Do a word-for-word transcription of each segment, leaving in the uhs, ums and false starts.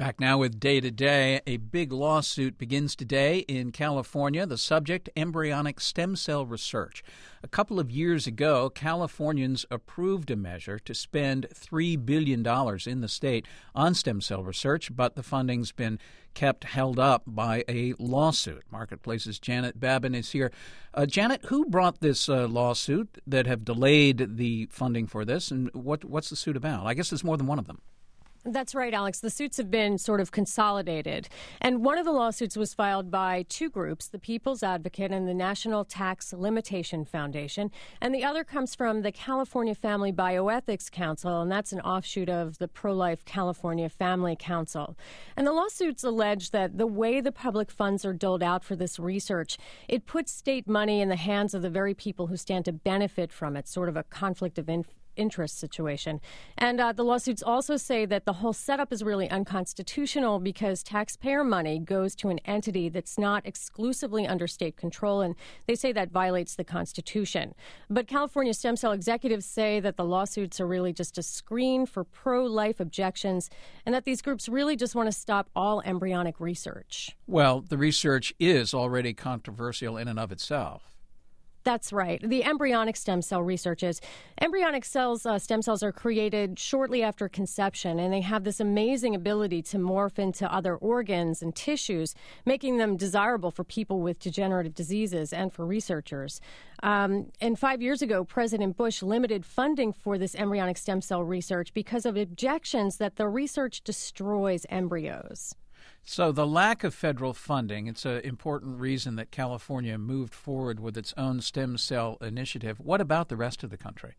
Back now with Day to Day. A big lawsuit begins today in California. The subject, embryonic stem cell research. A couple of years ago, Californians approved a measure to spend three billion dollars in the state on stem cell research, but the funding's been kept held up by a lawsuit. Marketplace's Janet Babin is here. Uh, Janet, who brought this uh, lawsuit that have delayed the funding for this, and what what's the suit about? I guess there's more than one of them. That's right, Alex. The suits have been sort of consolidated. And one of the lawsuits was filed by two groups, the People's Advocate and the National Tax Limitation Foundation. And the other comes from the California Family Bioethics Council, and that's an offshoot of the pro-life California Family Council. And the lawsuits allege that the way the public funds are doled out for this research, it puts state money in the hands of the very people who stand to benefit from it, sort of a conflict of interest. interest situation. And uh, the lawsuits also say that the whole setup is really unconstitutional because taxpayer money goes to an entity that's not exclusively under state control, and they say that violates the Constitution. But California stem cell executives say that the lawsuits are really just a screen for pro-life objections and that these groups really just want to stop all embryonic research. Well, the research is already controversial in and of itself. That's right. The embryonic stem cell research is embryonic cells, uh, stem cells are created shortly after conception, and they have this amazing ability to morph into other organs and tissues, making them desirable for people with degenerative diseases and for researchers. Um, and five years ago, President Bush limited funding for this embryonic stem cell research because of objections that the research destroys embryos. So the lack of federal funding, it's an important reason that California moved forward with its own stem cell initiative. What about the rest of the country?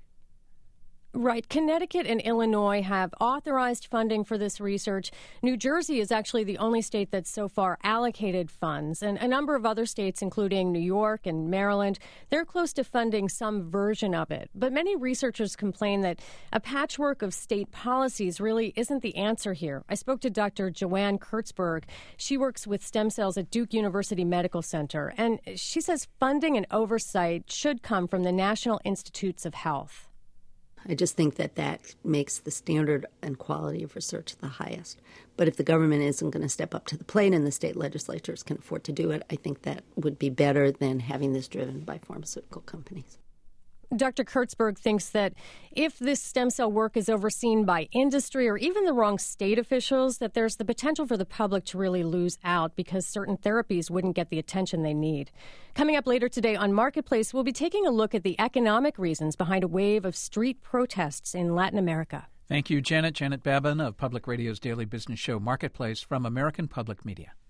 Right. Connecticut and Illinois have authorized funding for this research. New Jersey is actually the only state that's so far allocated funds. And a number of other states, including New York and Maryland, they're close to funding some version of it. But many researchers complain that a patchwork of state policies really isn't the answer here. I spoke to Doctor Joanne Kurtzberg. She works with stem cells at Duke University Medical Center. And she says funding and oversight should come from the National Institutes of Health. I just think that that makes the standard and quality of research the highest. But if the government isn't going to step up to the plate and the state legislatures can afford to do it, I think that would be better than having this driven by pharmaceutical companies. Doctor Kurtzberg thinks that if this stem cell work is overseen by industry or even the wrong state officials, that there's the potential for the public to really lose out because certain therapies wouldn't get the attention they need. Coming up later today on Marketplace, we'll be taking a look at the economic reasons behind a wave of street protests in Latin America. Thank you, Janet. Janet Babin of Public Radio's daily business show Marketplace from American Public Media.